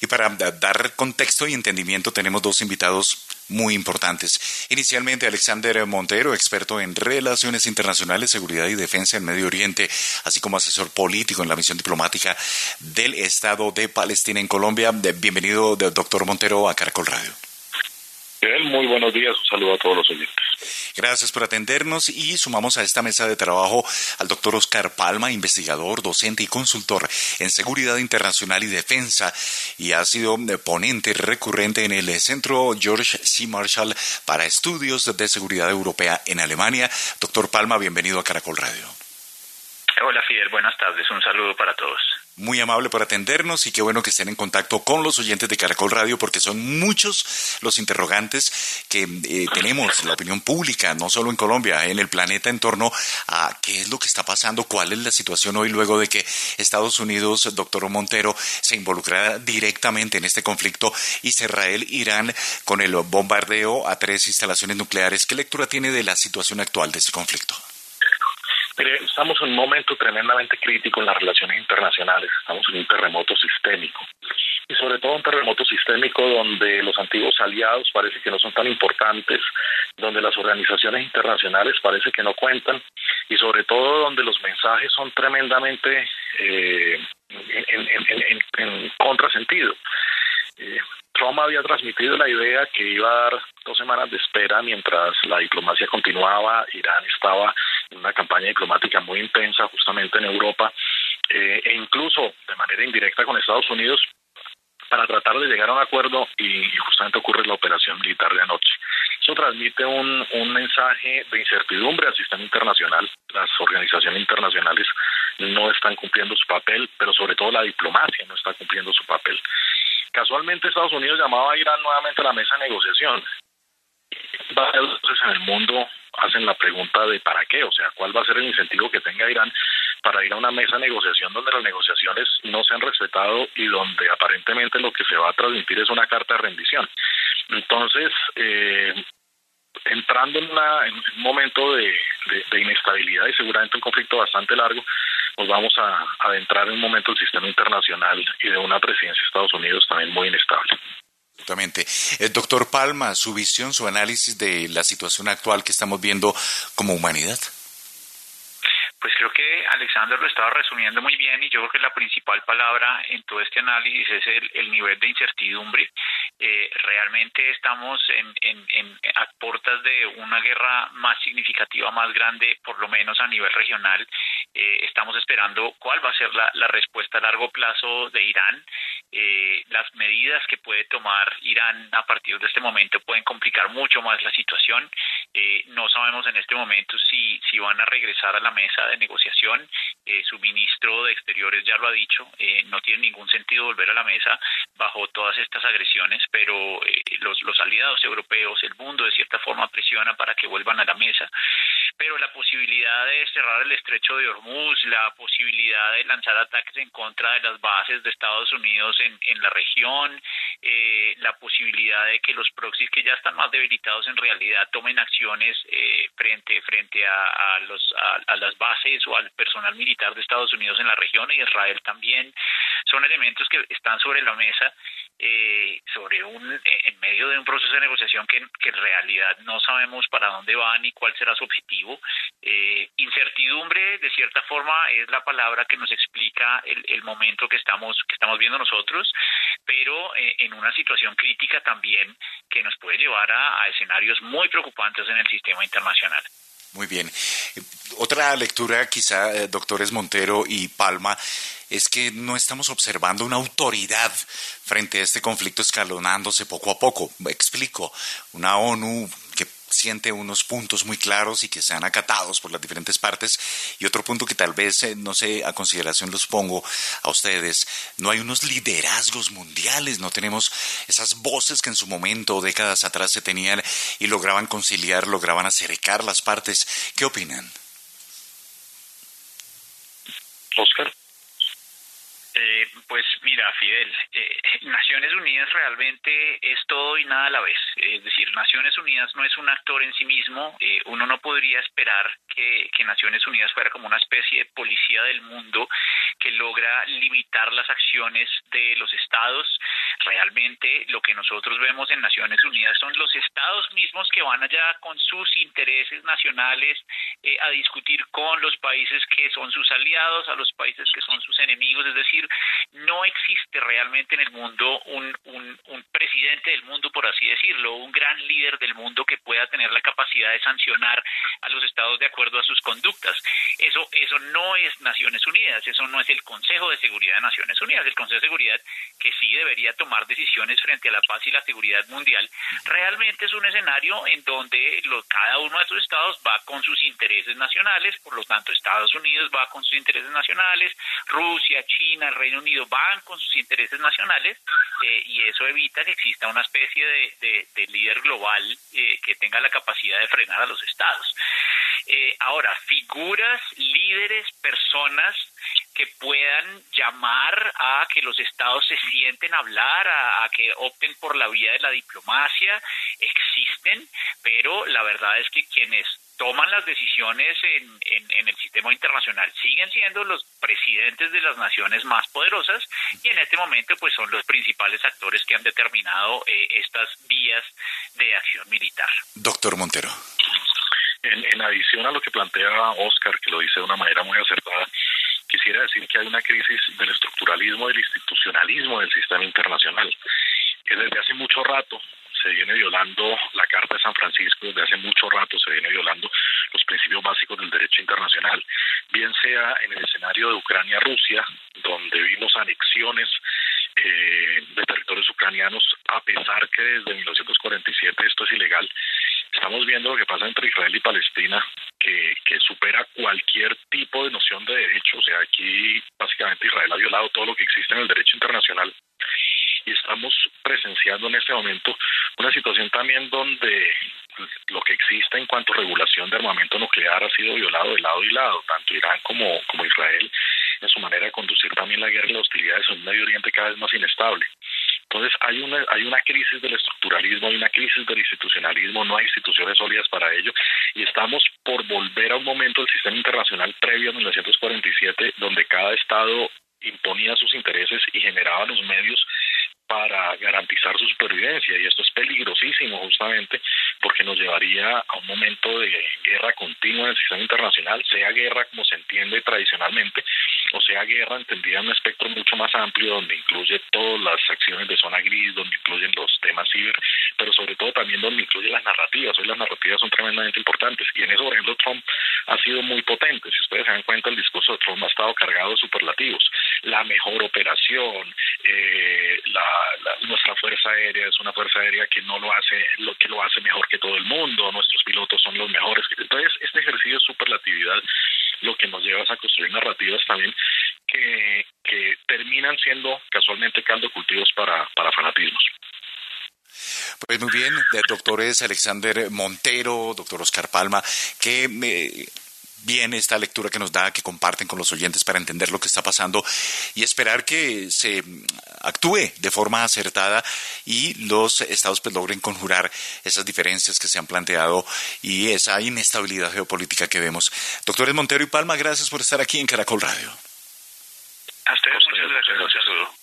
Y para dar contexto y entendimiento tenemos dos invitados muy importantes. Inicialmente Alexander Montero, experto en relaciones internacionales, seguridad y defensa en Medio Oriente, así como asesor político en la misión diplomática del Estado de Palestina en Colombia. Bienvenido, doctor Montero, a Caracol Radio. Muy buenos días, un saludo a todos los oyentes. Gracias por atendernos y sumamos a esta mesa de trabajo al doctor Oscar Palma, investigador, docente y consultor en seguridad internacional y defensa, y ha sido ponente recurrente en el Centro George C. Marshall para Estudios de Seguridad Europea en Alemania. Doctor Palma, bienvenido a Caracol Radio. Hola Fidel, buenas tardes, un saludo para todos. Muy amable por atendernos y qué bueno que estén en contacto con los oyentes de Caracol Radio, porque son muchos los interrogantes que tenemos, la opinión pública, no solo en Colombia, en el planeta, en torno a qué es lo que está pasando, cuál es la situación hoy luego de que Estados Unidos, doctor Montero, se involucrara directamente en este conflicto, Israel-Irán, con el bombardeo a 3 instalaciones nucleares. ¿Qué lectura tiene de la situación actual de este conflicto? Mire, estamos en un momento tremendamente crítico en las relaciones internacionales. Estamos en un terremoto sistémico. Y sobre todo un terremoto sistémico donde los antiguos aliados parece que no son tan importantes, donde las organizaciones internacionales parece que no cuentan, y sobre todo donde los mensajes son tremendamente en contrasentido. Trump había transmitido la idea que iba a dar 2 semanas de espera mientras la diplomacia continuaba. Irán estaba en una campaña diplomática muy intensa justamente en Europa, e incluso de manera indirecta con Estados Unidos, para tratar de llegar a un acuerdo, y justamente ocurre la operación militar de anoche. Eso transmite un mensaje de incertidumbre al sistema internacional. Las organizaciones internacionales no están cumpliendo su papel, pero sobre todo la diplomacia no está cumpliendo su papel. Casualmente Estados Unidos llamaba a Irán nuevamente a la mesa de negociación. Varias voces en el mundo hacen la pregunta de ¿para qué? O sea, ¿cuál va a ser el incentivo que tenga Irán para ir a una mesa de negociación donde las negociaciones no se han respetado y donde aparentemente lo que se va a transmitir es una carta de rendición? Entonces, entrando en un momento de inestabilidad y seguramente un conflicto bastante largo, nos vamos a adentrar en un momento del sistema internacional y de una presidencia de Estados Unidos también muy inestable. Absolutamente. Doctor Palma, su visión, su análisis de la situación actual que estamos viendo como humanidad. Pues creo que Alexander lo estaba resumiendo muy bien, y yo creo que la principal palabra en todo este análisis es el nivel de incertidumbre. Realmente estamos a puertas de una guerra más significativa, más grande, por lo menos a nivel regional. Estamos esperando cuál va a ser la respuesta a largo plazo de Irán. Las medidas que puede tomar Irán a partir de este momento pueden complicar mucho más la situación. No sabemos en este momento si van a regresar a la mesa de negociación. Su ministro de Exteriores ya lo ha dicho, no tiene ningún sentido volver a la mesa bajo todas estas agresiones, pero los aliados europeos, el mundo de cierta forma presiona para que vuelvan a la mesa. Pero la posibilidad de cerrar el estrecho de Hormuz, la posibilidad de lanzar ataques en contra de las bases de Estados Unidos en la región, la posibilidad de que los proxies que ya están más debilitados en realidad tomen acciones frente a las bases o al personal militar de Estados Unidos en la región, y Israel también, son elementos que están sobre la mesa, en medio de un proceso de negociación que en realidad no sabemos para dónde va ni cuál será su objetivo. Incertidumbre, de cierta forma, es la palabra que nos explica el momento que estamos viendo nosotros, pero en una situación crítica también que nos puede llevar a escenarios muy preocupantes en el sistema internacional. Muy bien. Otra lectura, quizá, doctores Montero y Palma, es que no estamos observando una autoridad frente a este conflicto escalonándose poco a poco. Explico, una ONU que siente unos puntos muy claros y que sean acatados por las diferentes partes, y otro punto que tal vez, no sé, a consideración los pongo a ustedes, no hay unos liderazgos mundiales, no tenemos esas voces que en su momento, décadas atrás, se tenían y lograban conciliar, lograban acercar las partes. ¿Qué opinan? Oscar. Pues mira, Fidel, Naciones Unidas realmente es todo y nada a la vez. Es decir, Naciones Unidas no es un actor en sí mismo. Uno no podría esperar que Naciones Unidas fuera como una especie de policía del mundo que logra limitar las acciones de los estados. realmente lo que nosotros vemos en Naciones Unidas son los estados mismos que van allá con sus intereses nacionales a discutir con los países que son sus aliados, a los países que son sus enemigos. Es decir, no existe realmente en el mundo un presidente del mundo, por así decirlo, un gran líder del mundo que pueda tener la capacidad de sancionar a los estados de acuerdo a sus conductas. Eso no es Naciones Unidas, eso no es el Consejo de Seguridad de Naciones Unidas. El Consejo de Seguridad, que sí debería tomar decisiones frente a la paz y la seguridad mundial, realmente es un escenario en donde cada uno de esos estados va con sus intereses nacionales. Por lo tanto, Estados Unidos va con sus intereses nacionales, Rusia, China, el Reino Unido van con sus intereses nacionales, y eso evita que exista una especie de líder global que tenga la capacidad de frenar a los estados. Ahora, figuras, líderes, personas que puedan llamar a que los estados se sienten a hablar, a que opten por la vía de la diplomacia, existen, pero la verdad es que quienes toman las decisiones en el sistema internacional siguen siendo los presidentes de las naciones más poderosas, y en este momento pues son los principales actores que han determinado estas vías de acción militar. Doctor Montero. En adición a lo que plantea Oscar, que lo dice de una manera muy acertada, quisiera decir que hay una crisis del estructuralismo, del institucionalismo del sistema internacional, que desde hace mucho rato se viene violando la Carta de San Francisco, desde hace mucho rato se viene violando los principios básicos del derecho internacional, bien sea en el escenario de Ucrania-Rusia, donde vimos anexiones de territorios ucranianos, a pesar que desde 1947 esto es ilegal. Estamos viendo lo que pasa entre Israel y Palestina, que supera cualquier tipo de noción de derecho. O sea, aquí básicamente Israel ha violado todo lo que existe en el derecho internacional, y estamos presenciando en este momento una situación también donde lo que existe en cuanto a regulación de armamento nuclear ha sido violado de lado y lado, tanto Irán como Israel, en su manera de conducir también la guerra y las hostilidades en un Medio Oriente cada vez más inestable. Entonces hay una crisis del estructuralismo, hay una crisis del institucionalismo, no hay instituciones sólidas para ello, y estamos por volver a un momento del sistema internacional previo a 1947, donde cada estado imponía sus intereses y generaba los medios para garantizar su supervivencia, y esto es peligrosísimo justamente porque nos llevaría a un momento de guerra continua en el sistema internacional, sea guerra como se entiende tradicionalmente, o sea guerra entendida en un espectro mucho más amplio, donde incluye todas las acciones de zona gris, donde incluyen los temas ciber, pero sobre todo también donde incluye las narrativas. Hoy las narrativas son tremendamente importantes, y en eso, por ejemplo, Trump ha sido muy potente. Si ustedes se dan cuenta, el discurso de Trump ha estado cargado de superlativos: la mejor operación, nuestra fuerza aérea es una fuerza aérea que lo hace mejor que todo el mundo, nuestros pilotos son los mejores. Entonces, este ejercicio de superlatividad lo que nos lleva es a construir narrativas también que terminan siendo casualmente caldo de cultivos para fanatismos. Pues muy bien, doctores Alexander Montero, doctor Oscar Palma, que bien esta lectura que nos da, que comparten con los oyentes para entender lo que está pasando y esperar que se actúe de forma acertada y los estados pues logren conjurar esas diferencias que se han planteado y esa inestabilidad geopolítica que vemos. Doctores Montero y Palma, gracias por estar aquí en Caracol Radio. A ustedes muchas gracias. Un saludo.